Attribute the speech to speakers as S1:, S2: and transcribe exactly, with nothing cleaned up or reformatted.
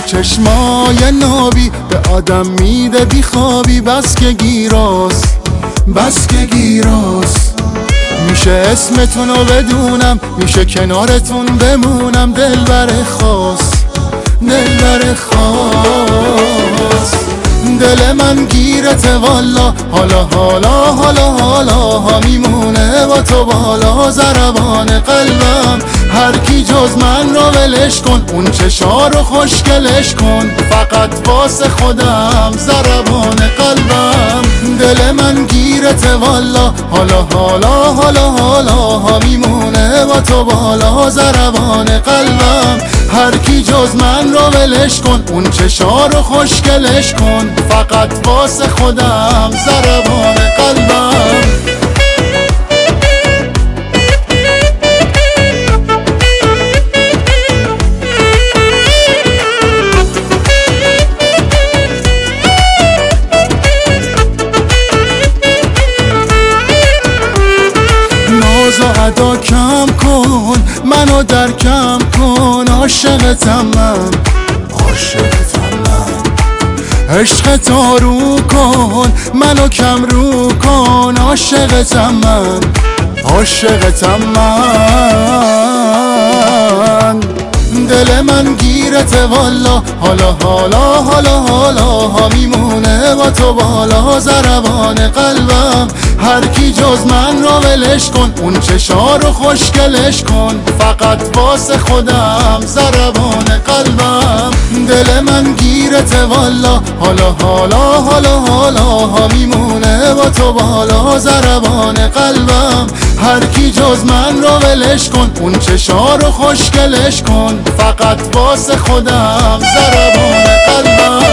S1: چشمای نابی به آدم میده بی خوابی. بس که گیراس بس که گیراس میشه اسمتون رو بدونم، میشه کنارتون بمونم. دلبر خاص دلبر خاص دل من گیرته والا. حالا حالا حالا حالا ها میمونه با تو بالا. ضربان قلبم هر کی جز من رو ولش کن، اون چشا رو خوشگلش کن فقط واسه خودم. ضربان قلبم دل من گیرته والا. حالا حالا حالا حالا ها میمونه با تو بالا. ضربان قلبم هر کی جز من رو ولش کن، اون چشا رو خوشگلش کن فقط واسه خودم. ضربان قلبم ناز و ادا کم کن، منو در کم کن. عاشقتم من عاشقتم من عشق تا رو کن، منو کم رو کن. عاشقتم من عاشقتم من دل من گیرته والا. حالا حالا حالا حالا ها میمونه با تو بالا. ضربان قلبم هر کی جز من رو ولش کن، اون چشا رو خوشگلش کن فقط واسه خودم. ضربان قلبم دل من گیرته والا. حالا حالا حالا حالا ها میمونه با تو بالا. ضربان قلبم هر کی جز من رو ولش کن، اون چشا رو خوشگلش کن فقط واسه خودم. ضربان قلبم